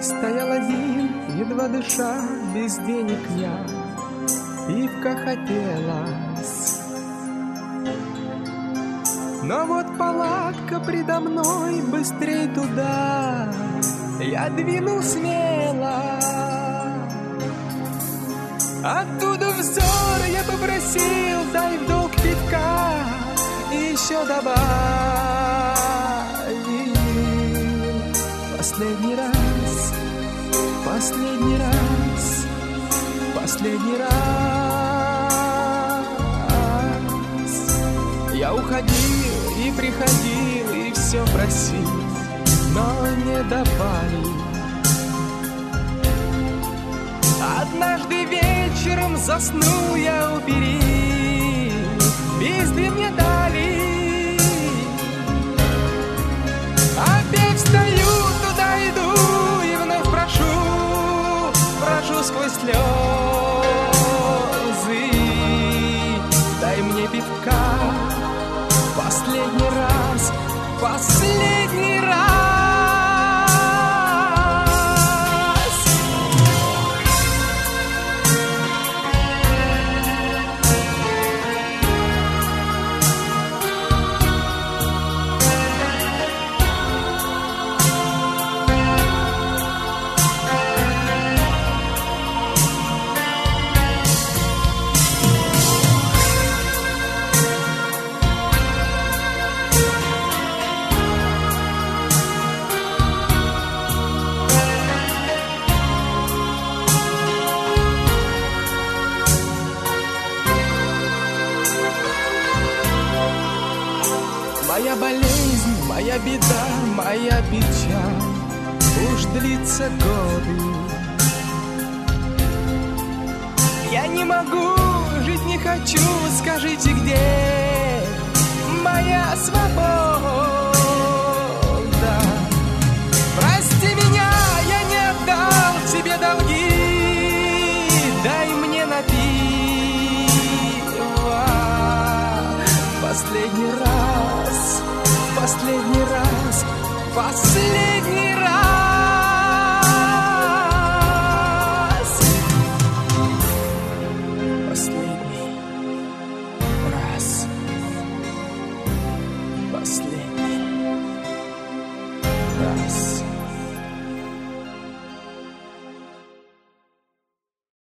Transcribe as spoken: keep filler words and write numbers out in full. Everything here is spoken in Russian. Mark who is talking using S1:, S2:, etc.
S1: Стоял один, едва дыша, без денег я, пивка хотелось. Но вот палатка предо мной, быстрей туда я двинул смело. Оттуда взор я попросил, дай в долг пивка, и еще добавил. Последний раз, последний раз, последний раз. Я уходил и приходил, и все просил, но не давали. Однажды вечером заснул я у перил, везде мне дали. Опять встаю, туда иду и вновь прошу, прошу сквозь слезы. Дай мне пивка, последний раз, последний раз. Моя болезнь, моя беда, моя печаль уж длится годы. Я не могу, жить не хочу, скажите, где моя свобода? Прости меня, я не отдал тебе долги, дай мне на пиво. Последний раз, последний раз, последний раз.